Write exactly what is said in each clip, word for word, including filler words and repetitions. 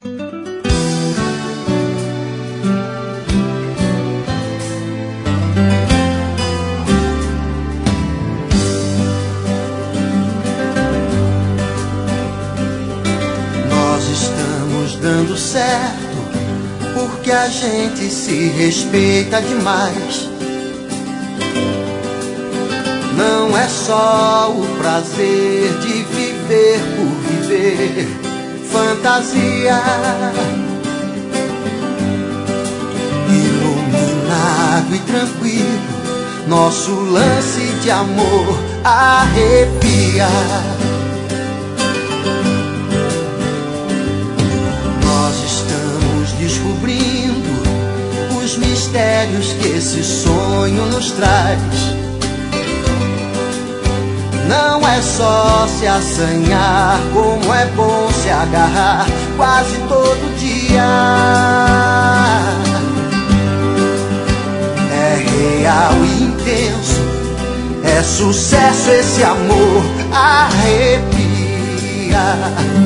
Nós estamos dando certo porque a gente se respeita demais. Não é só o prazer de viver por viver, fantasia. Iluminado e tranquilo, nosso lance de amor arrepia. Nós estamos descobrindo os mistérios que esse sonho nos traz. Não é só se assanhar, como é bom se agarrar quase todo dia. É real e intenso, é sucesso esse amor, arrepia.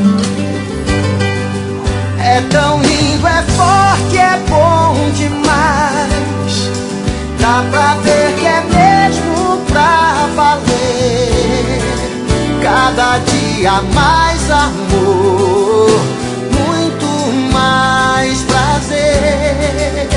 É tão lindo, é forte, é bom demais. Dá pra ver que é mesmo pra valer. Cada dia mais amor, muito mais prazer.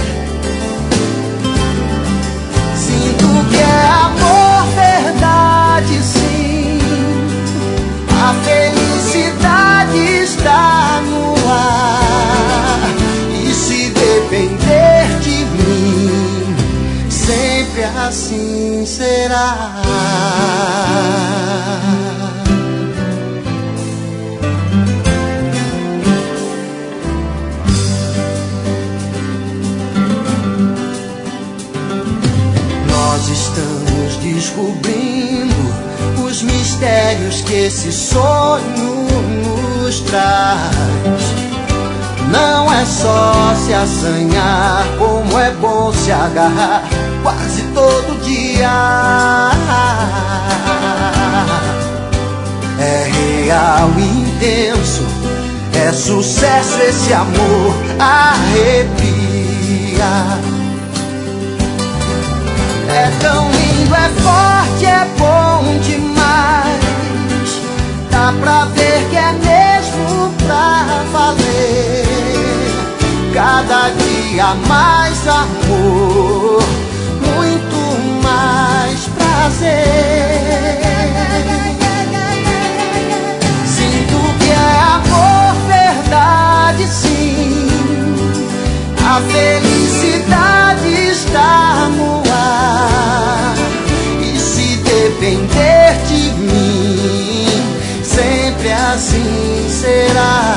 Sinto que é amor, verdade, sim. A felicidade está no ar. E se depender de mim, sempre assim será. Nós estamos descobrindo os mistérios que esse sonho nos traz. Não é só se assanhar, como é bom se agarrar quase todo dia. É real e intenso, é sucesso esse amor, arrepia. É tão lindo, é forte, é bom demais. Dá pra ver que é mesmo pra valer. Cada dia mais amor, muito mais prazer. Sinto que é amor, verdade, sim. A felicidade está no ar. E se depender de mim, sempre assim será.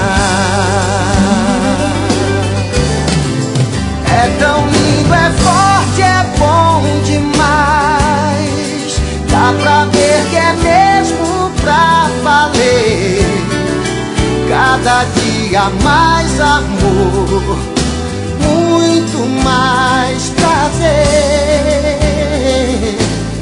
É tão lindo, é forte, é bom demais. Dá pra ver que é mesmo pra valer. Cada dia mais amor, muito mais prazer.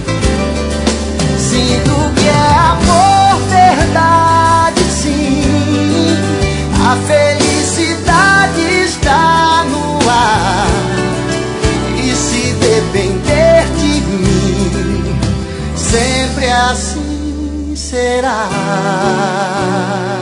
Sinto que é amor, verdade, sim. A felicidade está no ar. E se depender de mim, sempre assim será.